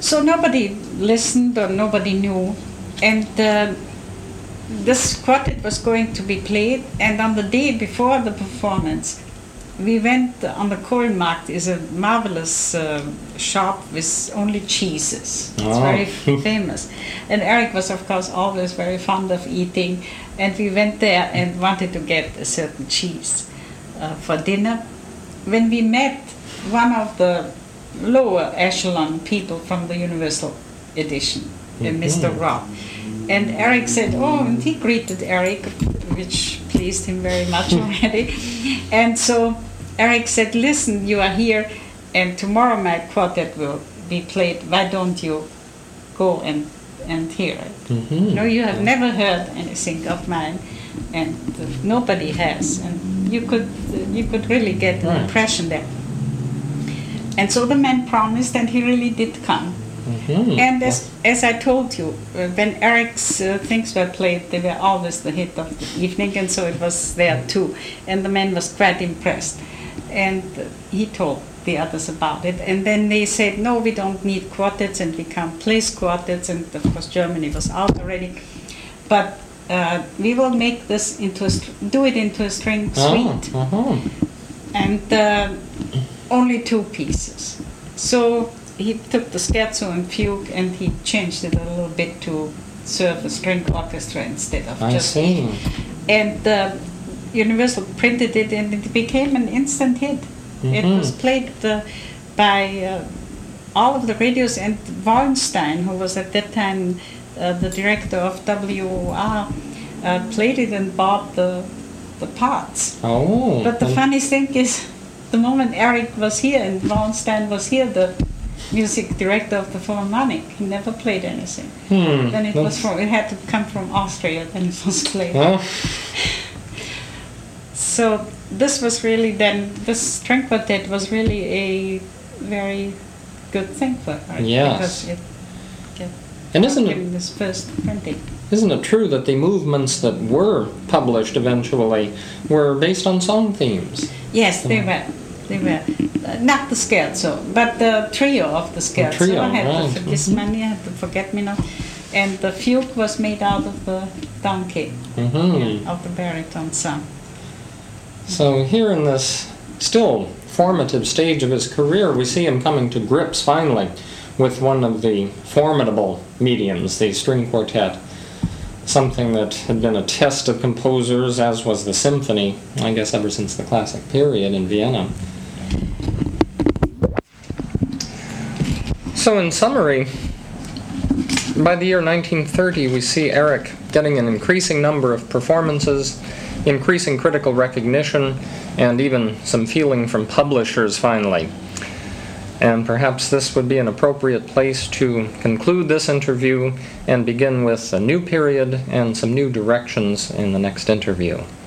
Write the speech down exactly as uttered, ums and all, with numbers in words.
So nobody listened or nobody knew. And uh, this quartet was going to be played, and on the day before the performance, we went on the Kohlmarkt, is a marvelous uh, shop with only cheeses. It's Oh. very famous. And Eric was, of course, always very fond of eating, and we went there and wanted to get a certain cheese uh, for dinner. When we met one of the lower echelon people from the Universal Edition, mm-hmm. Mister Robb, and Eric said, oh, and he greeted Eric, which pleased him very much already. And so Eric said, listen, you are here, and tomorrow my quartet will be played. Why don't you go and, and hear it? Mm-hmm. No, you have never heard anything of mine, and uh, nobody has. And you could, uh, you could really get an right. impression there. And so the man promised, and he really did come. Mm-hmm. And as, as I told you, uh, when Eric's uh, things were played, they were always the hit of the evening, and so it was there too. And the man was quite impressed. And uh, he told the others about it. And then they said, no, we don't need quartets, and we can't place quartets. And of course, Germany was out already. But uh, we will make this into a, do it into a string suite. Oh, uh-huh. And uh, only two pieces. So he took the scherzo and fugue and he changed it a little bit to serve a string orchestra instead of I just. see. And uh, Universal printed it, and it became an instant hit. Mm-hmm. It was played uh, by uh, all of the radios, and Wallenstein, who was at that time uh, the director of W O R, uh, played it and bought the the parts. Oh. But the and- funny thing is, the moment Eric was here and Wallenstein was here, the music director of the Philharmonic, he never played anything. Hmm. Then it was that's- from, it had to come from Austria, then it was played. Well, So this was really then, this string quartet was really a very good thing for her. Yes. Because it get and isn't in it, this first printing. isn't it true that the movements that were published eventually were based on song themes? Yes, they were. They were. Uh, not the scherzo, but the trio of the scherzo. trio, I had right. the Vergissmani, I had the Forget Me Not. And the fugue was made out of the donkey, Mm-hmm. yeah, of the baritone song. So here in this still formative stage of his career, we see him coming to grips finally with one of the formidable mediums, the string quartet. Something that had been a test of composers, as was the symphony, I guess ever since the classic period in Vienna. So in summary, by the year nineteen thirty, we see Eric getting an increasing number of performances, increasing critical recognition, and even some feeling from publishers finally. And perhaps this would be an appropriate place to conclude this interview and begin with a new period and some new directions in the next interview.